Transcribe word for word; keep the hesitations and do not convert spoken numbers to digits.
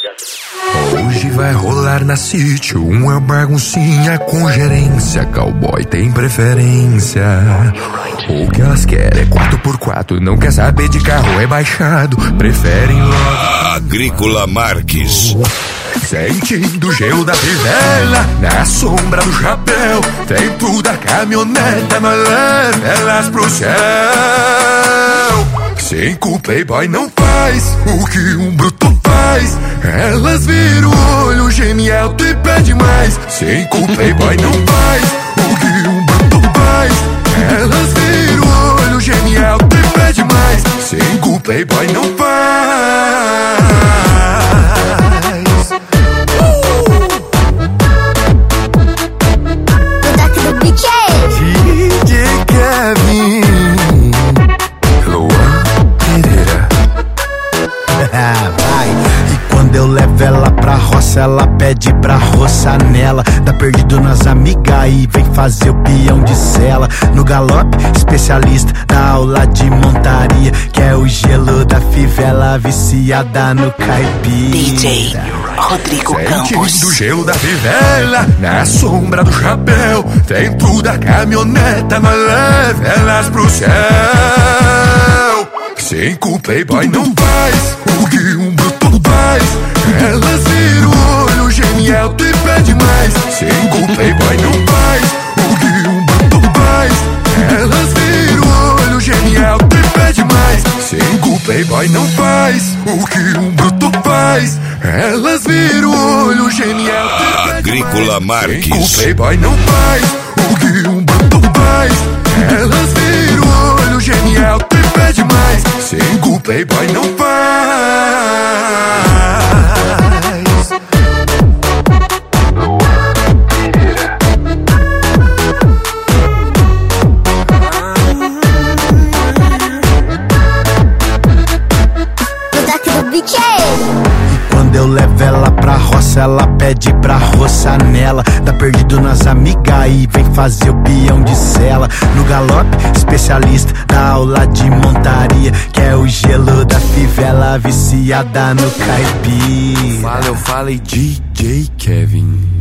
Hoje vai rolar na sítio uma baguncinha com gerência. Cowboy tem preferência. O que elas querem é quatro por quatro, não quer saber de carro rebaixado, preferem logo Agrícola Marques. Sentindo o gelo da fivela, na sombra do chapéu, tem tudo a caminhoneta, mas leva elas pro céu. Cinco playboy não faz o que um bruto faz, elas viram o olho, geme alto e pede mais. Cinco playboy não faz o que um bruto faz, elas viram o olho, geme alto e pede mais. Cinco playboy não faz. D J Kevin, Luan Pereira. Vai. E quando eu levo ela pra roça, ela pede pra roçar nela. Tá perdido nas amigas e vem fazer o peão de sela. No galope, especialista da aula de montaria, que é o gelo da fivela, viciada no caipira. D J Rodrigo Campos. Sentindo o gelo da fivela, na sombra do chapéu, tem tudo a caminhoneta, mas leva elas pro céu. Cinco playboy não faz o que um bruto faz, elas viram o olho, geme alto e pede mais. Cinco playboy não faz o que um bruto faz, elas viram o olho, geme alto e pede mais. Cinco playboy não faz o que um bruto faz, elas viram o olho, geme alto e pede mais. Agrícola Marques. Cinco playboy não faz o que um bruto faz, elas viram o olho, geme alto e pede mais. Cinco playboy não faz. Quando eu levo ela pra roça, ela pede pra roçar nela. Tá perdido nas amigas e vem fazer o peão de sela. No galope, especialista da aula de montaria, que é o gelo da fivela, viciada no caipira. Fala, eu falei D J Kevin.